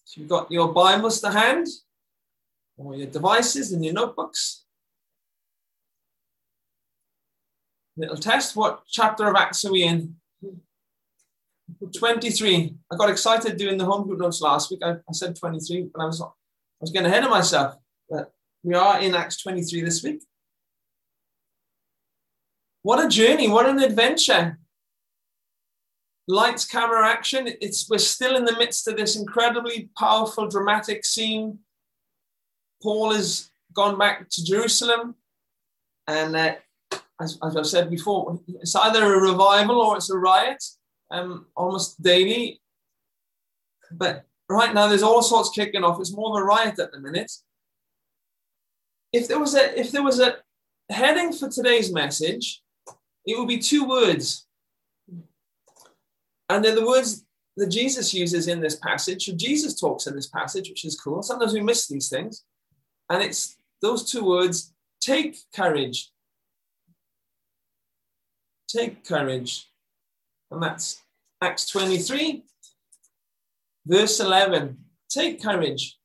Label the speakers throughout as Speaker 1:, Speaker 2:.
Speaker 1: So you've got your Bibles to hand, or your devices and your notebooks. Little test. What chapter of Acts are we in? 23. I got excited doing the home group notes last week. I said 23, but I was getting ahead of myself. But we are in Acts 23 this week. What a journey! What an adventure! Lights, camera, action. We're still in the midst of this incredibly powerful, dramatic scene. Paul has gone back to Jerusalem, and as I've said before, it's either a revival or it's a riot, almost daily. But right now, there's all sorts kicking off. It's more of a riot at the minute. If there was a heading for today's message, it would be 2 words. And they're the words that Jesus uses in this passage. Jesus talks in this passage, which is cool. Sometimes we miss these things. And it's those 2 words, take courage. Take courage. And that's Acts 23, verse 11. Take courage.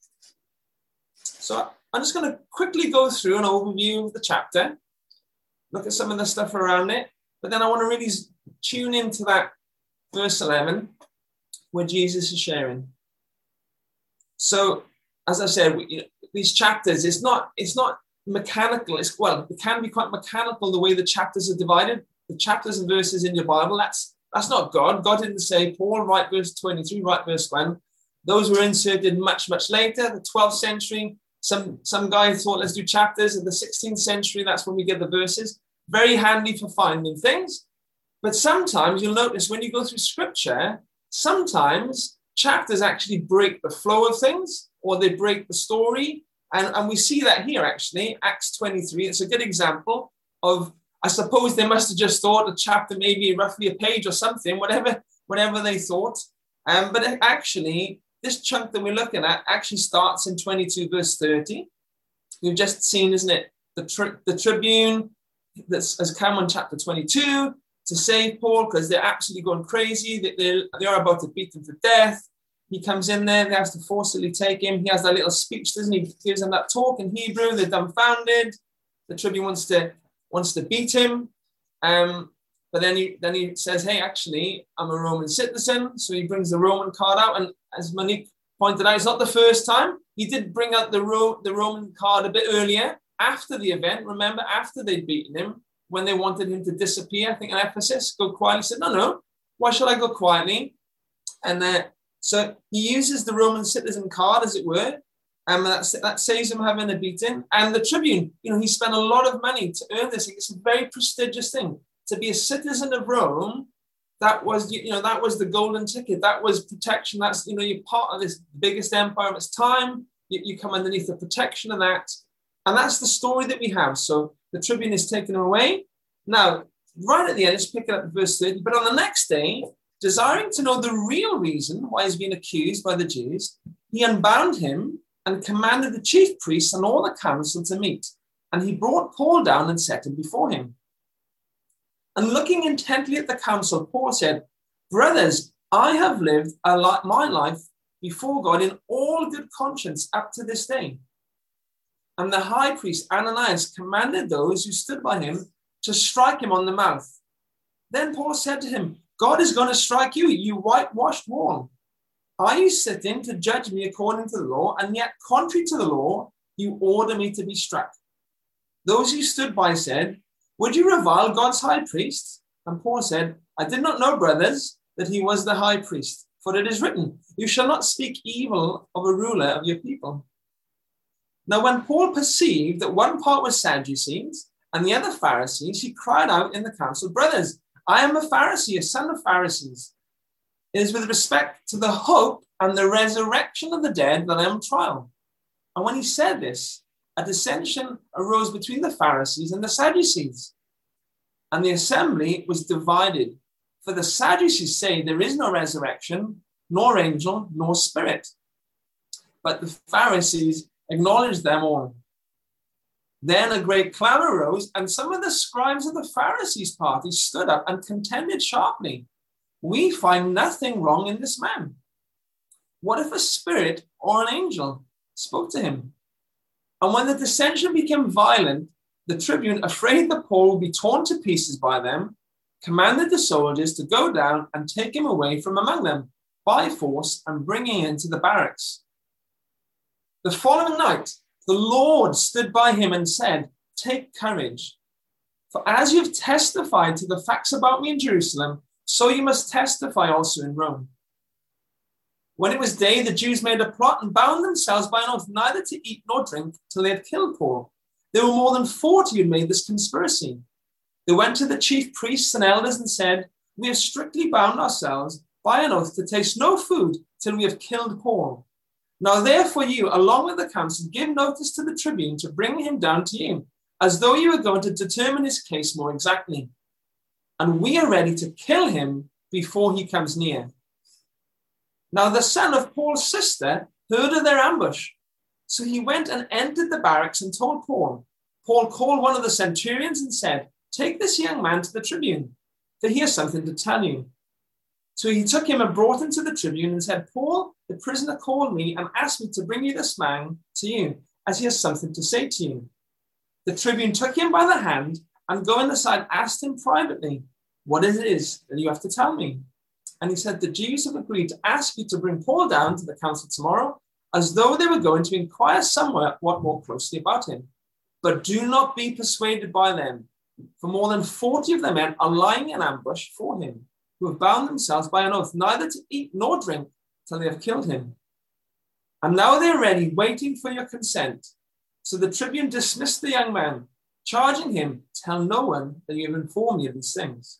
Speaker 1: So I'm just going to quickly go through an overview of the chapter, look at some of the stuff around it, but then I want to really tune into that verse 11, where Jesus is sharing. So, as I said, these chapters, it's not mechanical. It can be quite mechanical the way the chapters are divided. The chapters and verses in your Bible, that's not God. God didn't say, Paul, write verse 23, write verse 1. Those were inserted much, much later, the 12th century. Some guy thought, let's do chapters. In the 16th century, that's when we get the verses. Very handy for finding things. But sometimes you'll notice when you go through scripture, sometimes chapters actually break the flow of things, or they break the story. And we see that here, actually, Acts 23. It's a good example of, I suppose they must have just thought a chapter, maybe roughly a page or something, whatever they thought. But actually, this chunk that we're looking at actually starts in 22 verse 30. We've just seen, isn't it, the tribune that has come in chapter 22 to save Paul because they're absolutely going crazy. They are about to beat him to death. He comes in there, they have to forcibly take him. He has that little speech, doesn't he? He gives them that talk in Hebrew. They're dumbfounded. The tribune wants to beat him. But then he says, hey, actually, I'm a Roman citizen. So he brings the Roman card out. And as Monique pointed out, it's not the first time. He did bring out the Roman card a bit earlier, after the event. Remember, after they'd beaten him, when they wanted him to disappear, I think in Ephesus, go quietly. He said, no, why should I go quietly? And so he uses the Roman citizen card, as it were, and that saves him having a beating. And the tribune, he spent a lot of money to earn this. It's a very prestigious thing. To be a citizen of Rome, that was the golden ticket. That was protection. That's, you're part of this biggest empire of its time. You come underneath the protection of that. And that's the story that we have. So the tribune is taken away. Now, right at the end, let's pick it up at verse 30. But on the next day, desiring to know the real reason why he's been accused by the Jews, he unbound him and commanded the chief priests and all the council to meet. And he brought Paul down and set him before him. And looking intently at the council, Paul said, brothers, I have lived my life before God in all good conscience up to this day. And the high priest Ananias commanded those who stood by him to strike him on the mouth. Then Paul said to him, God is going to strike you, you whitewashed wall. Are you sitting to judge me according to the law, and yet contrary to the law, you order me to be struck? Those who stood by said, would you revile God's high priest? And Paul said, I did not know, brothers, that he was the high priest, for it is written, you shall not speak evil of a ruler of your people. Now, when Paul perceived that one part was Sadducees and the other Pharisees, he cried out in the council, brothers, I am a Pharisee, a son of Pharisees. It is with respect to the hope and the resurrection of the dead that I am on trial. And when he said this, a dissension arose between the Pharisees and the Sadducees. And the assembly was divided. For the Sadducees say there is no resurrection, nor angel, nor spirit. But the Pharisees acknowledged them all. Then a great clamor arose, and some of the scribes of the Pharisees' party stood up and contended sharply. We find nothing wrong in this man. What if a spirit or an angel spoke to him? And when the dissension became violent, the tribune, afraid that Paul would be torn to pieces by them, commanded the soldiers to go down and take him away from among them by force and bring him into the barracks. The following night, the Lord stood by him and said, "Take courage, for as you have testified to the facts about me in Jerusalem, so you must testify also in Rome." When it was day, the Jews made a plot and bound themselves by an oath neither to eat nor drink till they had killed Paul. There were more than 40 who made this conspiracy. They went to the chief priests and elders and said, "We have strictly bound ourselves by an oath to taste no food till we have killed Paul. Now therefore you, along with the council, give notice to the tribune to bring him down to you, as though you were going to determine his case more exactly. And we are ready to kill him before he comes near." Now the son of Paul's sister heard of their ambush. So he went and entered the barracks and told Paul. Paul called one of the centurions and said, "Take this young man to the tribune, for he has something to tell you." So he took him and brought him to the tribune and said, "Paul, the prisoner, called me and asked me to bring you this man to you, as he has something to say to you." The tribune took him by the hand and going aside asked him privately, "What it is that you have to tell me?" And he said, "The Jews have agreed to ask you to bring Paul down to the council tomorrow, as though they were going to inquire somewhat more closely about him. But do not be persuaded by them, for more than 40 of the men are lying in ambush for him, who have bound themselves by an oath neither to eat nor drink till they have killed him. And now they are ready, waiting for your consent." So the tribune dismissed the young man, charging him, "Tell no one that you have informed me of these things."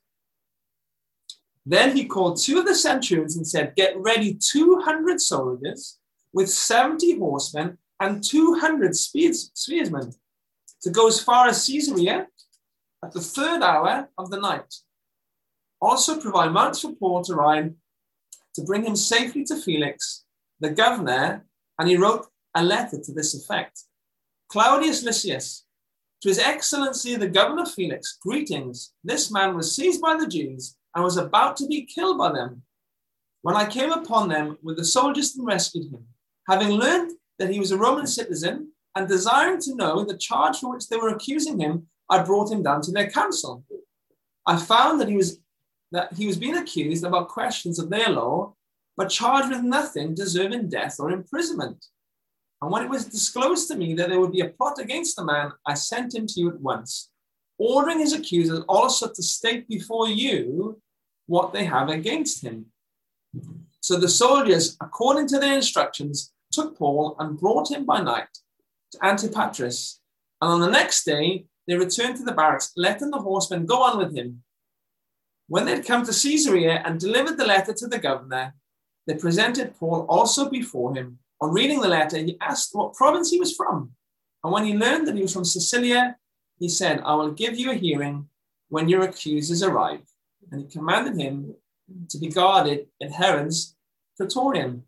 Speaker 1: Then he called 2 of the centurions and said, "Get ready 200 soldiers with 70 horsemen and 200 spearsmen to go as far as Caesarea at the 3rd hour of the night. Also provide mounts for Paul to ride to bring him safely to Felix, the governor." And he wrote a letter to this effect. "Claudius Lysias, to His Excellency the Governor Felix, greetings. This man was seized by the Jews and was about to be killed by them. When I came upon them with the soldiers and rescued him, having learned that he was a Roman citizen and desiring to know the charge for which they were accusing him, I brought him down to their council. I found that he was being accused about questions of their law, but charged with nothing deserving death or imprisonment. And when it was disclosed to me that there would be a plot against the man, I sent him to you at once, ordering his accusers also to state before you what they have against him." So the soldiers, according to their instructions, took Paul and brought him by night to Antipatris. And on the next day, they returned to the barracks, letting the horsemen go on with him. When they had come to Caesarea and delivered the letter to the governor, they presented Paul also before him. On reading the letter, he asked what province he was from. And when he learned that he was from Sicilia, he said, "I will give you a hearing when your accusers arrive." And he commanded him to be guarded in Herod's praetorium.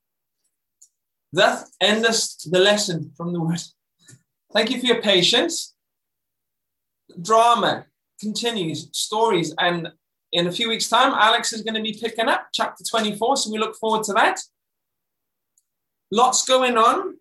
Speaker 1: That endeth the lesson from the word. Thank you for your patience. Drama continues, stories, and in a few weeks' time, Alex is going to be picking up chapter 24, so we look forward to that. Lots going on.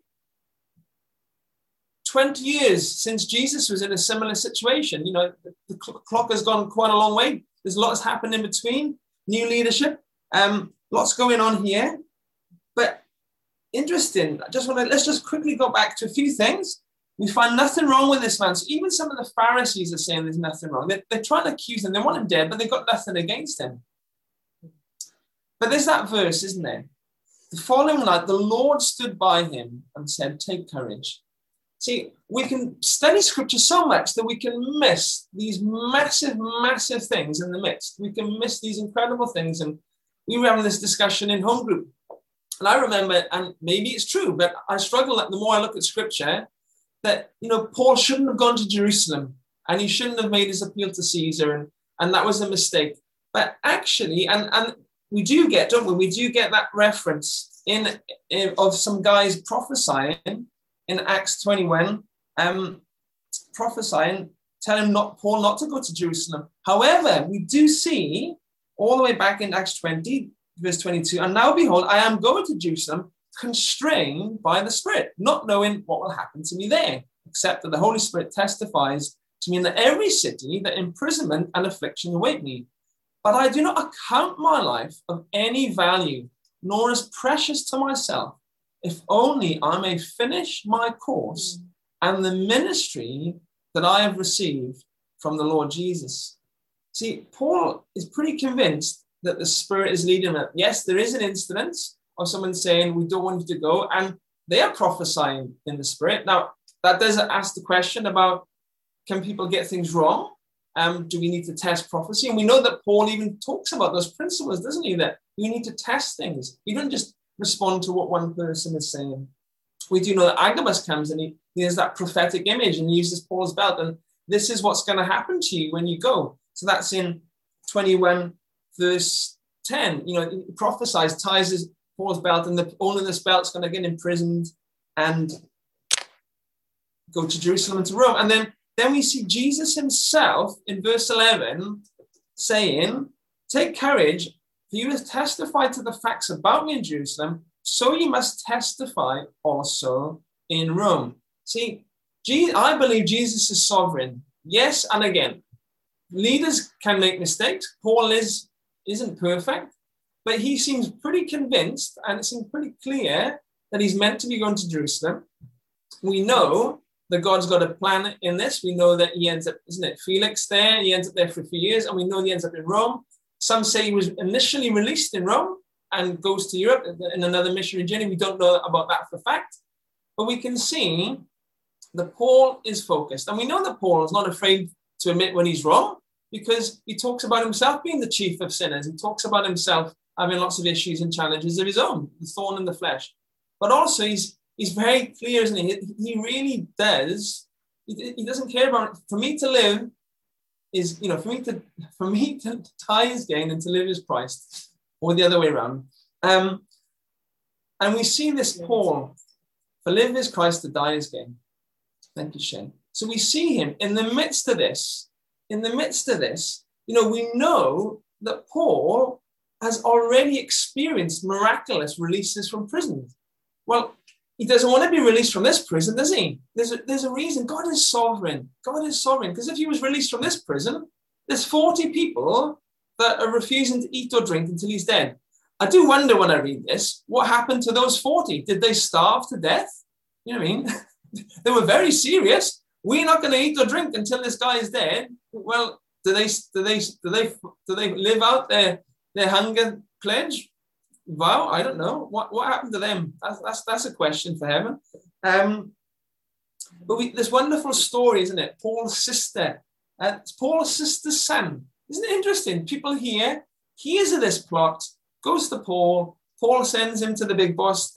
Speaker 1: 20 years since Jesus was in a similar situation. You know, the clock has gone quite a long way. There's lots happened in between. New leadership. Lots going on here. But interesting. Let's just quickly go back to a few things. We find nothing wrong with this man. So even some of the Pharisees are saying there's nothing wrong. They're trying to accuse him. They want him dead, but they've got nothing against him. But there's that verse, isn't there? The following night, the Lord stood by him and said, "Take courage." See, we can study scripture so much that we can miss these massive, massive things in the midst. We can miss these incredible things. And we were having this discussion in home group. And I remember, and maybe it's true, but I struggle the more I look at scripture, that, you know, Paul shouldn't have gone to Jerusalem and he shouldn't have made his appeal to Caesar. And that was a mistake. But actually, and we do get, don't we? We do get that reference in of some guys prophesying in Acts 21, prophesying, telling Paul not to go to Jerusalem. However, we do see all the way back in Acts 20, verse 22, and now behold, I am going to Jerusalem, constrained by the Spirit, not knowing what will happen to me there, except that the Holy Spirit testifies to me in that every city that imprisonment and affliction await me. But I do not account my life of any value, nor as precious to myself, if only I may finish my course and the ministry that I have received from the Lord Jesus. See, Paul is pretty convinced that the Spirit is leading him. Yes, there is an incident of someone saying, we don't want you to go, and they are prophesying in the Spirit. Now, that does ask the question about, can people get things wrong? Do we need to test prophecy? And we know that Paul even talks about those principles, doesn't he? That you need to test things. You don't just respond to what one person is saying. We do know that Agabus comes and he has that prophetic image and he uses Paul's belt. And this is what's going to happen to you when you go. So that's in 21 verse 10. You know, he prophesies, ties his Paul's belt, and the owner of this belt's going to get imprisoned and go to Jerusalem and to Rome. And then we see Jesus himself in verse 11 saying, take courage, for you have testified to the facts about me in Jerusalem, so you must testify also in Rome. See, I believe Jesus is sovereign. Yes, and again, leaders can make mistakes. Paul isn't perfect, but he seems pretty convinced, and it seems pretty clear that he's meant to be going to Jerusalem. We know that God's got a plan in this. We know that he ends up, isn't it, Felix there? He ends up there for a few years, and we know he ends up in Rome. Some say he was initially released in Rome and goes to Europe in another missionary journey. We don't know about that for fact, but we can see that Paul is focused. And we know that Paul is not afraid to admit when he's wrong, because he talks about himself being the chief of sinners. He talks about himself having lots of issues and challenges of his own, the thorn in the flesh. But also he's very clear, isn't he? He really does. He doesn't care about it. For me to live is, you know, for me to die is gain and to live is Christ, or the other way around. And we see this Paul, for live is Christ, to die is gain. Thank you, Shane. So we see him in the midst of this, you know, we know that Paul has already experienced miraculous releases from prison. Well, he doesn't want to be released from this prison, does he? There's a reason. God is sovereign. God is sovereign. Because if he was released from this prison, there's 40 people that are refusing to eat or drink until he's dead. I do wonder when I read this, what happened to those 40? Did they starve to death? You know what I mean? They were very serious. We're not going to eat or drink until this guy is dead. Well, do they live out their hunger pledge? Wow, I don't know. What happened to them? That's a question for heaven. But this wonderful story, isn't it? Paul's sister. It's Paul's sister's son. Isn't it interesting? People hears of this plot, goes to Paul. Paul sends him to the big boss.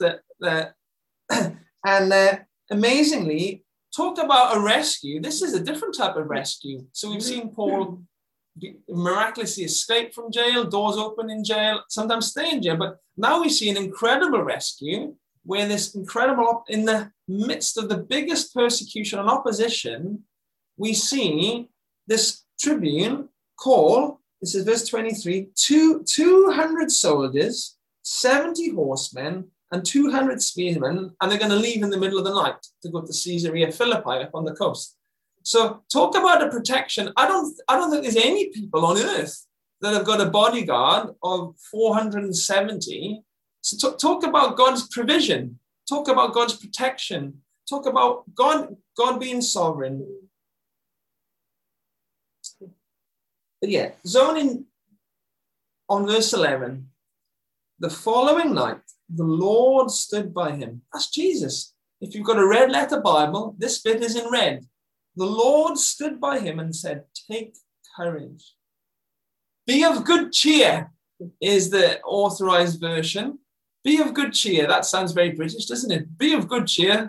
Speaker 1: And amazingly, talk about a rescue. This is a different type of rescue. So we've seen Paul miraculously escape from jail, doors open in jail, sometimes stay in jail. But now we see an incredible rescue where this incredible, in the midst of the biggest persecution and opposition, we see this tribune call, this is verse 23, 200 soldiers, 70 horsemen, and 200 spearmen, and they're going to leave in the middle of the night to go to Caesarea Philippi up on the coast. So talk about a protection. I don't think there's any people on earth that have got a bodyguard of 470. So talk about God's provision. Talk about God's protection. Talk about God being sovereign. But yeah, zoning on verse 11. The following night, the Lord stood by him. That's Jesus. If you've got a red letter Bible, this bit is in red. The Lord stood by him and said, take courage. Be of good cheer is the authorized version. Be of good cheer. That sounds very British, doesn't it? Be of good cheer.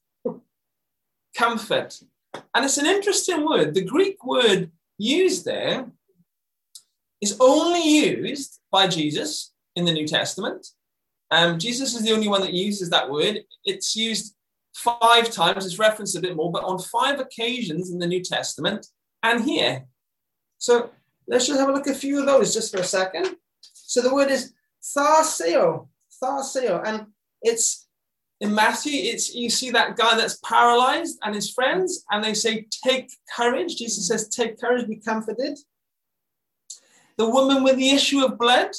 Speaker 1: Comfort. And it's an interesting word. The Greek word used there is only used by Jesus in the New Testament. Jesus is the only one that uses that word. It's used 5 times, it's referenced a bit more, but on 5 occasions in the New Testament and here. So let's just have a look at a few of those just for a second. So the word is Tharseo. And it's in Matthew, you see that guy that's paralyzed and his friends, and they say, take courage. Jesus says, take courage, be comforted. The woman with the issue of blood,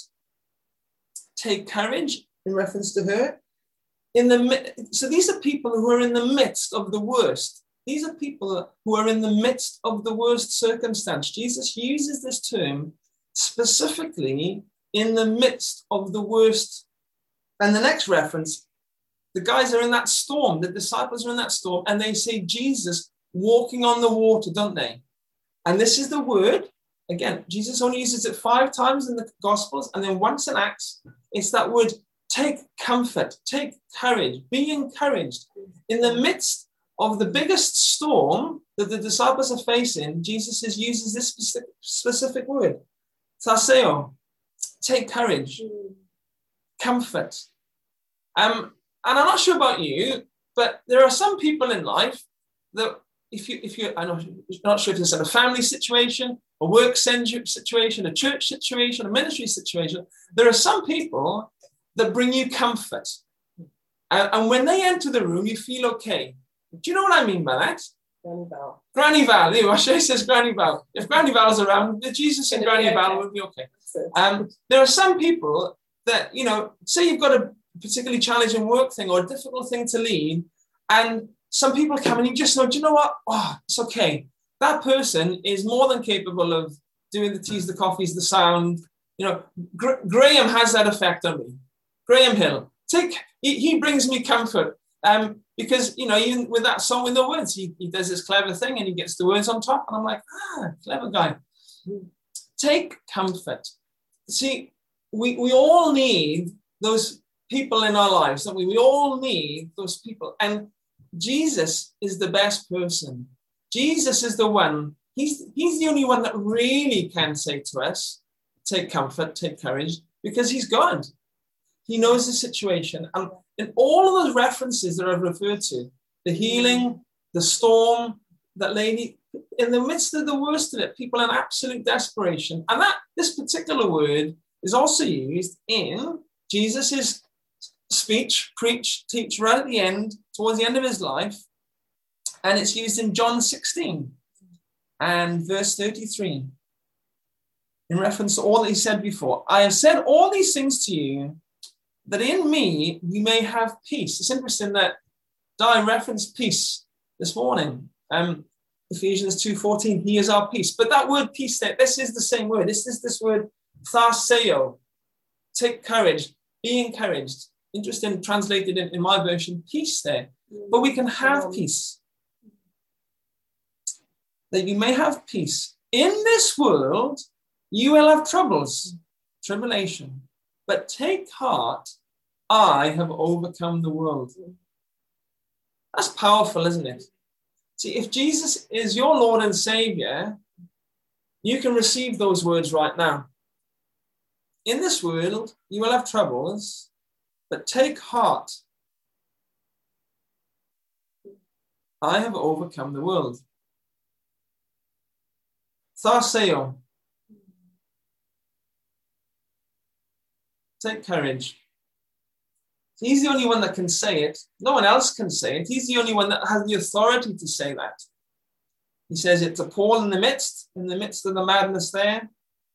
Speaker 1: take courage, in reference to her. So these are people who are in the midst of the worst. These are people who are in the midst of the worst circumstance. Jesus uses this term specifically in the midst of the worst. And the next reference, the guys are in that storm, the disciples are in that storm, and they say Jesus walking on the water, don't they? And this is the word. Again, Jesus only uses it 5 times in the Gospels, and then once in Acts. It's that word, take comfort, take courage, be encouraged. In the midst of the biggest storm that the disciples are facing, Jesus uses this specific word, tharseo, take courage, comfort. And I'm not sure about you, but there are some people in life that I'm not sure if it's in a family situation, a work situation, a church situation, a ministry situation, there are some people that bring you comfort. And when they enter the room, you feel okay. Do you know what I mean by that?
Speaker 2: Granny Val.
Speaker 1: Granny Val. Ashay says Granny Val. If Granny Val's around, Jesus and Granny Val will be okay. There are some people that, say you've got a particularly challenging work thing or a difficult thing to lead, and some people come and you just know, do you know what? Oh, it's okay. That person is more than capable of doing the teas, the coffees, the sound. Graham has that effect on me. Graham Hill. He brings me comfort. Because, even with that song with the words, he does this clever thing and he gets the words on top. And I'm like, clever guy. Take comfort. See, we all need those people in our lives, don't we? We all need those people. And Jesus is the best person. Jesus is the one. He's the only one that really can say to us, take comfort, take courage, because he's God. He knows the situation. And in all of those references that I've referred to, the healing, the storm, that lady, in the midst of the worst of it, people in absolute desperation. And this particular word is also used in Jesus's speech, preach, teach right at the end, towards the end of his life. And it's used in John 16 and verse 33. In reference to all that he said before. I have said all these things to you, that in me you may have peace. It's interesting that Di referenced peace this morning. Ephesians 2:14, he is our peace. But that word peace there, this is the same word. This is this word, tharseo. Take courage, be encouraged. Interesting, translated in my version, peace there. But we can have peace. That you may have peace. In this world, you will have troubles, tribulation. But take heart, I have overcome the world. That's powerful, isn't it? See, if Jesus is your Lord and Savior, you can receive those words right now. In this world, you will have troubles, but take heart. I have overcome the world. Tharseo. Take courage. He's the only one that can say it. No one else can say it. He's the only one that has the authority to say that. He says it to Paul in the midst of the madness there.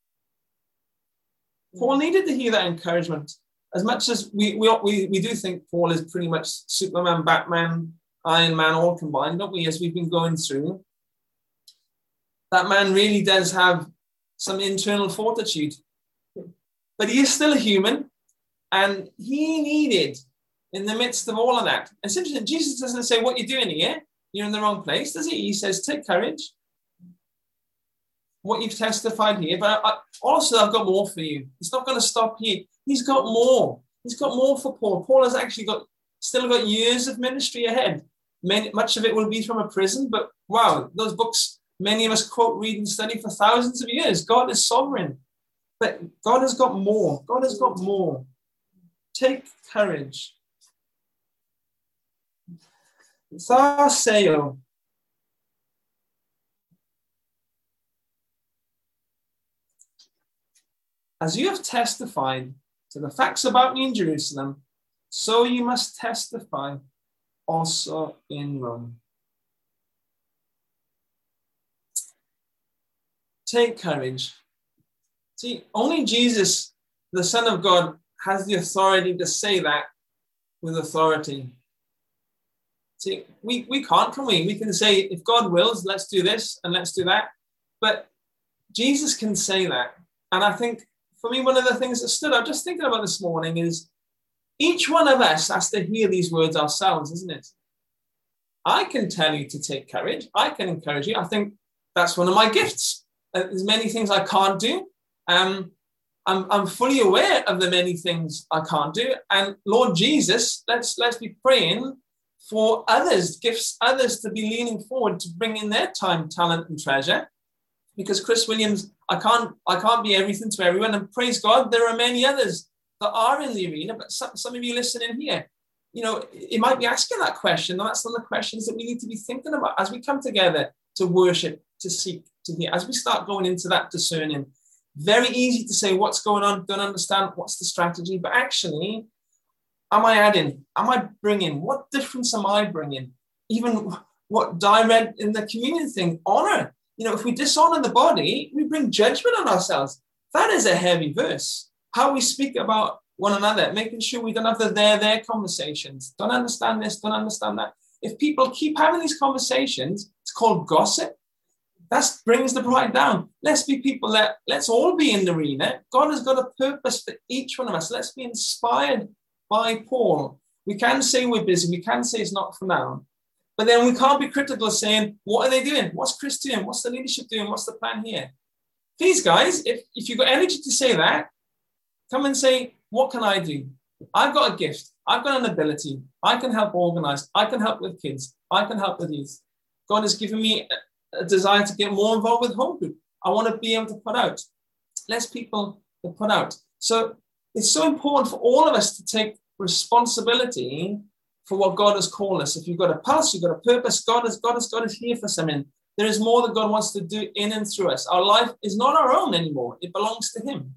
Speaker 1: Paul needed to hear that encouragement. As much as we do think Paul is pretty much Superman, Batman, Iron Man, all combined, don't we, as we've been going through. That man really does have some internal fortitude. But he is still a human, and he needed, in the midst of all of that. And it's interesting, Jesus doesn't say, what you're doing here, you're in the wrong place, does he? He says, take courage. What you've testified here, but I've got more for you. It's not going to stop here. He's got more. He's got more for Paul. Paul has actually still got years of ministry ahead. Much of it will be from a prison, but wow, those books, many of us quote, read, and study for thousands of years. God is sovereign. But God has got more. God has got more. Take courage. Tharseo. As you have testified to the facts about me in Jerusalem, so you must testify also in Rome. Take courage. See, only Jesus, the Son of God, has the authority to say that with authority. See, we can't, can we? We can say, if God wills, let's do this and let's do that. But Jesus can say that. And I think, for me, one of the things that stood out, just thinking about this morning, is each one of us has to hear these words ourselves, isn't it? I can tell you to take courage. I can encourage you. I think that's one of my gifts. There's many things I can't do. I'm fully aware of the many things I can't do. And Lord Jesus, let's be praying for others, gifts others to be leaning forward to bring in their time, talent, and treasure. Because Chris Williams, I can't be everything to everyone. And praise God, there are many others that are in the arena. But some of you listening here, you know, you might be asking that question. And that's one of the questions that we need to be thinking about as we come together to worship, to seek, to hear. As we start going into that discerning, very easy to say what's going on, don't understand what's the strategy. But actually, am I adding? Am I bringing? What difference am I bringing? Even what direct in the communion thing, honor. You know, if we dishonor the body, we bring judgment on ourselves. That is a heavy verse. How we speak about one another, making sure we don't have the their conversations. Don't understand this, don't understand that. If people keep having these conversations, it's called gossip. That brings the pride down. Let's be people that, let's all be in the arena. God has got a purpose for each one of us. Let's be inspired by Paul. We can say we're busy. We can say it's not for now. But then we can't be critical saying, what are they doing? What's Chris doing? What's the leadership doing? What's the plan here? Please, guys, if you've got energy to say that, come and say, what can I do? I've got a gift. I've got an ability. I can help organize. I can help with kids. I can help with youth. God has given me a desire to get more involved with home group. I want to be able to put out. Less people to put out. So it's so important for all of us to take responsibility for what God has called us. If you've got a pulse, you've got a purpose, God has got us here for something. There is more that God wants to do in and through us. Our life is not our own anymore. It belongs to him.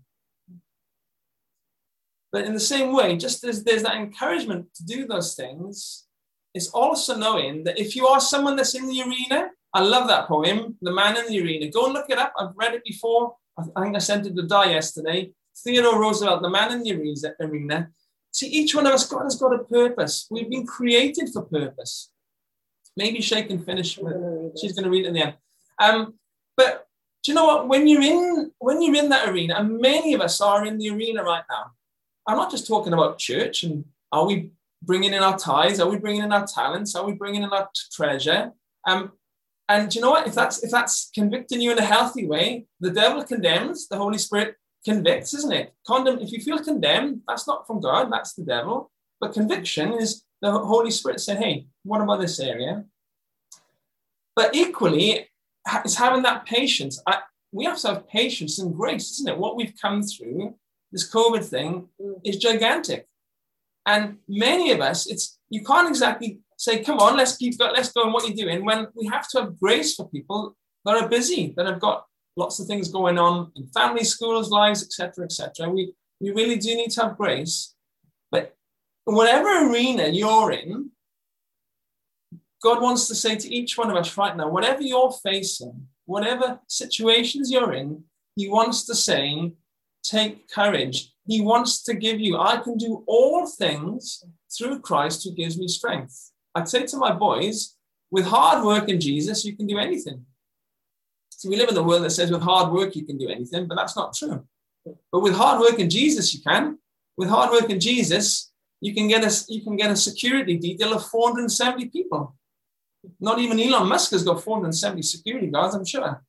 Speaker 1: But in the same way, just as there's that encouragement to do those things, it's also knowing that if you are someone that's in the arena, I love that poem, The Man in the Arena. Go and look it up. I've read it before. I think I sent it to Di yesterday. Theodore Roosevelt, The Man in the Arena. See, each one of us, God has got a purpose. We've been created for purpose. Maybe Shay can finish. She's going to read it in the end. But do you know what? When you're in that arena, and many of us are in the arena right now, I'm not just talking about church and are we bringing in our tithes? Are we bringing in our talents? Are we bringing in our treasure? And do you know what? If that's convicting you in a healthy way, the devil condemns, the Holy Spirit convicts, isn't it? If you feel condemned, that's not from God, that's the devil. But conviction is the Holy Spirit saying, hey, what about this area? But equally, it's having that patience. We have to have patience and grace, isn't it? What we've come through, this COVID thing, is gigantic. And many of us, you can't exactly say, come on, let's go on what you're doing, when we have to have grace for people that are busy, that have got lots of things going on in family, schools, lives, etc., etc. We really do need to have grace. But whatever arena you're in, God wants to say to each one of us right now, whatever you're facing, whatever situations you're in, he wants to say, take courage. He wants to give you, I can do all things through Christ who gives me strength. I'd say to my boys, with hard work in Jesus, you can do anything. So we live in a world that says with hard work, you can do anything, but that's not true. But with hard work in Jesus, you can. With hard work in Jesus, you can get a security detail of 470 people. Not even Elon Musk has got 470 security guards, I'm sure.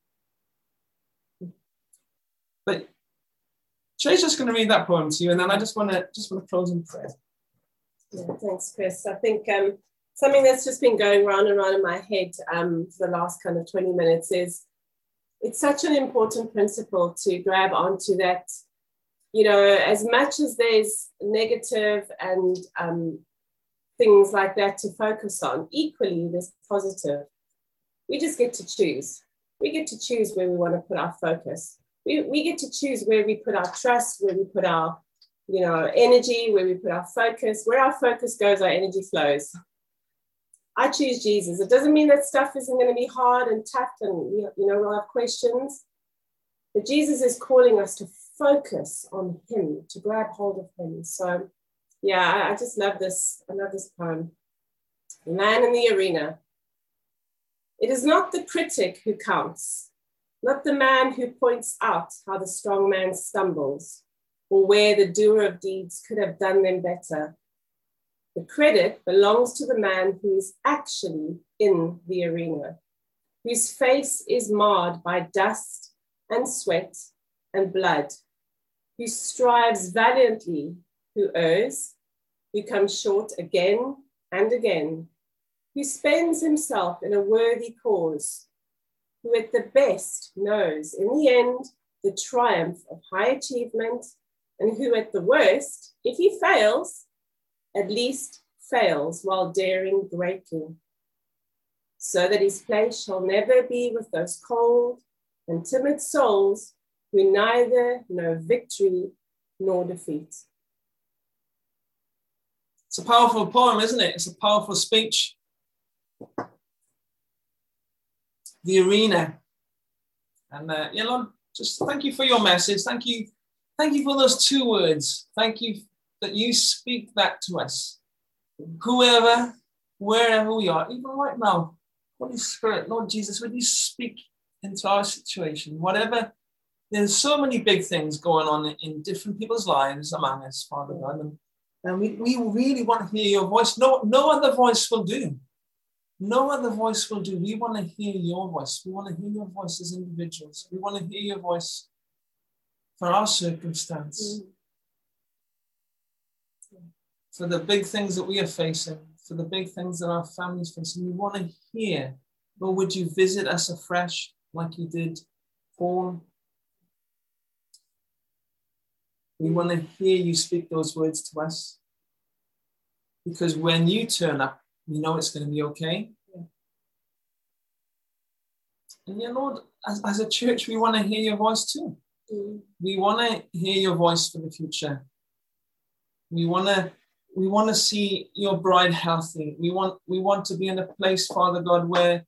Speaker 1: But Shay's just going to read that poem to you, and then I just want to close in prayer.
Speaker 2: Yeah, thanks, Chris. I think something that's just been going round and round in my head for the last kind of 20 minutes is it's such an important principle to grab onto that, you know, as much as there's negative and things like that to focus on, equally there's positive. We just get to choose. We get to choose where we want to put our focus. We get to choose where we put our trust, where we put our our energy, where we put our focus. Where our focus goes, our energy flows. I choose Jesus. It doesn't mean that stuff isn't going to be hard and tough and, we'll have questions. But Jesus is calling us to focus on him, to grab hold of him. So, yeah, I just love this. I love this poem. The Man in the Arena. It is not the critic who counts, not the man who points out how the strong man stumbles or where the doer of deeds could have done them better. The credit belongs to the man who is actually in the arena, whose face is marred by dust and sweat and blood, who strives valiantly, who errs, who comes short again and again, who spends himself in a worthy cause, who at the best knows in the end the triumph of high achievement, and who at the worst, if he fails, at least fails while daring greatly, so that his place shall never be with those cold and timid souls who neither know victory nor defeat.
Speaker 1: It's a powerful poem, isn't it? It's a powerful speech. The arena. And Lord, just thank you for your message. Thank you for those two words. Thank you that you speak that to us. Whoever, wherever we are, even right now, Holy Spirit, Lord Jesus, would you speak into our situation? Whatever, there's so many big things going on in different people's lives among us, Father God. And we really want to hear your voice. No other voice will do. No other voice will do. We want to hear your voice. We want to hear your voice as individuals. We want to hear your voice for our circumstance, for the big things that we are facing, for the big things that our families facing. We want to hear, Lord, would you visit us afresh like you did Paul? We want to hear you speak those words to us, because when you turn up, we know it's going to be okay. And Lord, as a church, we want to hear your voice too. We want to hear your voice for the future. We want to see your bride healthy. We want to be in a place, Father God, where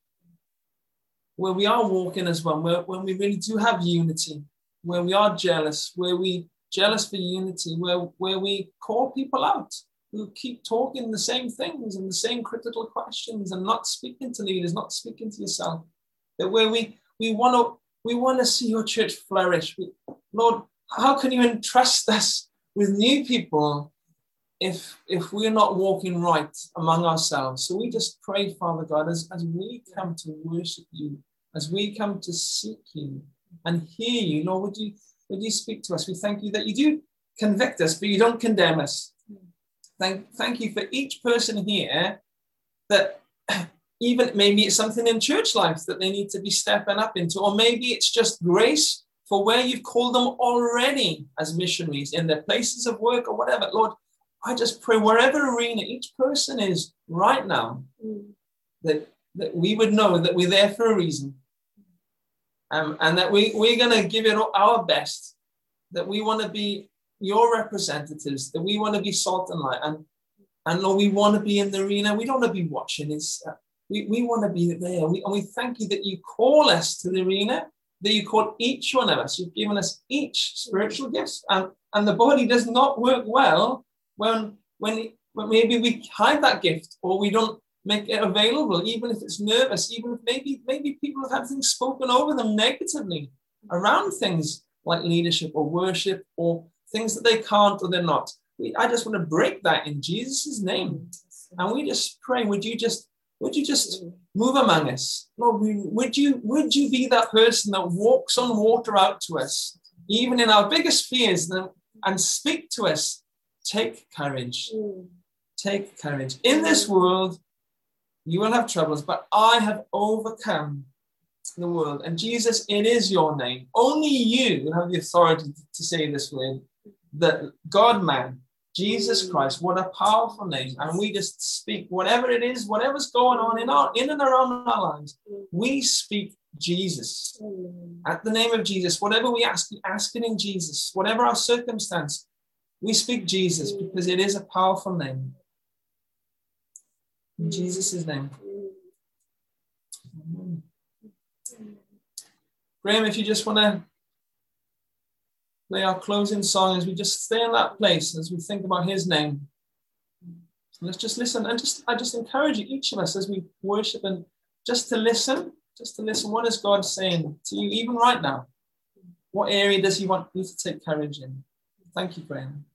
Speaker 1: we are walking as one, when we really do have unity, where we are jealous, where we jealous for unity, where we call people out who keep talking the same things and the same critical questions and not speaking to leaders, not speaking to yourself. That where we want to see your church flourish. Lord, how can you entrust us with new people if we're not walking right among ourselves? So we just pray, Father God, as we come to worship you, as we come to seek you and hear you, Lord, would you speak to us? We thank you that you do convict us, but you don't condemn us. Thank you for each person here, that even maybe it's something in church life that they need to be stepping up into, or maybe it's just grace for where you've called them already as missionaries in their places of work or whatever. Lord, I just pray wherever arena each person is right now, that we would know that we're there for a reason, and that we're going to give it our best, that we want to be your representatives, that we want to be salt and light, and Lord, we want to be in the arena. We don't want to be watching. We want to be there. And we thank you that you call us to the arena, that you call each one of us. You've given us each spiritual gifts, and the body does not work well when maybe we hide that gift, or we don't make it available, even if it's nervous, even if maybe people have had things spoken over them negatively around things like leadership or worship or things that they can't or they're not. I just want to break that in Jesus' name. And we just pray, would you just move among us? Lord, would you be that person that walks on water out to us, even in our biggest fears, and speak to us? Take courage. Take courage. In this world, you will have troubles, but I have overcome the world. And Jesus, it is your name. Only you have the authority to say this word, the God-man, Jesus Christ. What a powerful name. And we just speak whatever it is, whatever's going on in and around our lives. We speak Jesus. At the name of Jesus, whatever we ask it in Jesus. Whatever our circumstance, We speak Jesus because it is a powerful name. In Jesus' name. Amen. Graham, if you just want to play our closing song as we just stay in that place as we think about his name. Let's just listen, and I just encourage each of us as we worship and just to listen. What is God saying to you even right now? What area does he want you to take courage in? Thank you, Graham.